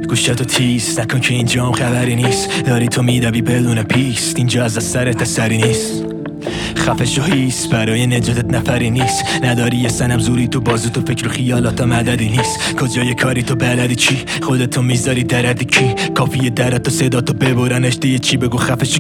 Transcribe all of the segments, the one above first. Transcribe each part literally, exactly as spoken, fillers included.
گوشتو تیز نکن که اینجام خبری نیست. داری تو میدوی بدون پیست، اینجا از سرت اثری نیست. خفه شو هیس، برای نجاتت نفری نیست. نداری یه سنم زوری تو بازو، تو فکر و خیالات مددی نیست. کجای کاری تو بلدی چی؟ خودتو میذاری درد کی؟ کافیه درد و صدا تو ببرنش دیگه چی بگو خفه شو.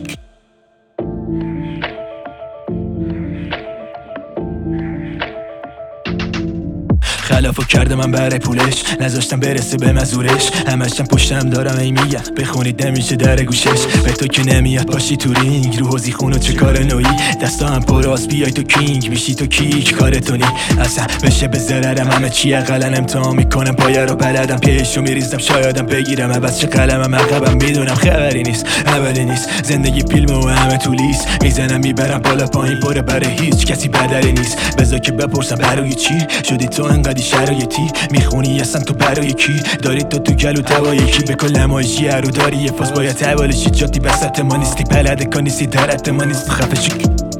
خلافو کرده من برای پولش، نذاشتم برسه به مزورش. همشم پشتم دارم ای میگم بخونید نمیشه در گوشش. به تو که نمیاد باشی تو رینگ، رو حوزی خونو چه کار نوعی. دستا هم پراست بیای تو کینگ، میشی تو کیک کارتونی. اصلا بشه به ضررم همه چی اقلن امتحان میکنم. پایه رو بلدم پیشو میریزم شایدم بگیرم عوض چه قلمم عقبم میدونم خبری نیست اولی نیست. زندگی فیلم و همه تو لیست میزنم میبرم بالا پایین پره برای هیچ کسی بدلی نیست. بذار که بپرسم برای چی شدی تو انقدی شرایطی؟ میخونی اصلا تو برای کی؟ داری تو تو گلو توای کی؟ به کل نمایشی هرو داری یه فاز باید توالشی. جاتی بسط ما نیستی پلده کنیستی درت ما نیست خفه شی.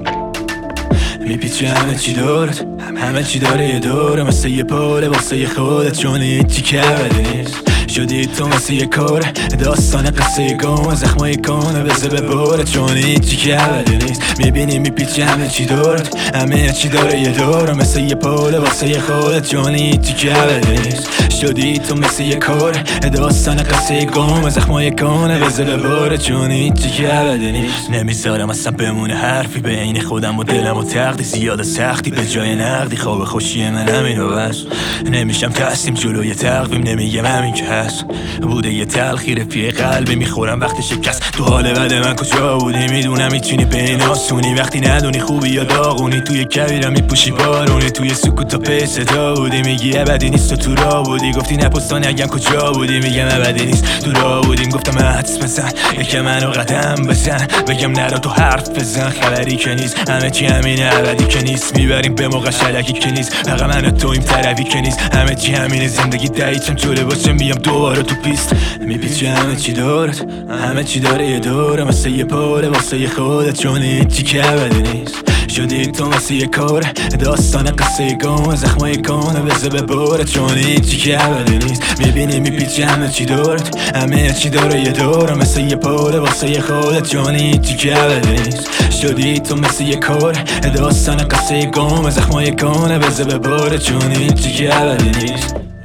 میپیچه همه چی دارت، همه چی داره یه دوره مثل یه پاره واسه یه خودت، چون هیچی که اولی نیست. شدی تو مثل یه کاره داستان قصه گم زخمای کنه بزه به باره، چون هیچی که اولی نیست. میبینی میپیچه همه چی دارت، همه چی داره یه دوره مثل یه پاره واسه یه خودت، چون هیچی که اولی نیست. شدی تو مثل یه کاره داستان قصه گم زخمای کنه بزه به باره، چون هیچی که اولی نیست. نمیذارم اصلا بمونه حرفی بین خودم و دلم و تقدی زیاد سختی به جای نقدی. خواب خوشی من همینو بس، نمیشم تسلیم جلوی تقویم. نمیگم همین که هست بوده یه تلخی رفیق قلبی میخورم وقت شکست. تو حال بد من کجا بودی؟ میدونم میتونی بین آسونی وقتی ندونی خوبی یا داغونی. توی کویرم میپوشی بارونی، توی سکوت تا پی صدا بودی. میگی ابدی نیست تو تو را بودی، گفتی نپستانی اگم کجا بودی. میگم ابدی نیست تو را بودیم، گفتم حدس بزن یکم منو قدم بزن. بگم نرا تو حرف بزن خبری که نیست، همه چی همینه ابدی که نیست. میبریم به موقع شلکی که نیست، فقط من و تویم طرفی که نیست. همه چی همینه زندگی دایچم جوله باشه میام دوباره تو پیست. میپیچه همه چی دارت، همه چی داره یه دوره مثل یه پاره واسه یه خودت، چون هیچی که اولی نیست. شدی تو مثل یه کاره داستان قصه گم زخمای کنه بزه به باره، چون هیچی که اولی نیست. میبینی میپیچه همه چی دارت، همه چی داره یه دوره مثل یه پاره واسه یه خودت، چون هیچی که اولی نیست. شدی تو مثل یه کاره داستان قصه گم زخمای کنه بزه به باره، چون هیچی که اولی نیست.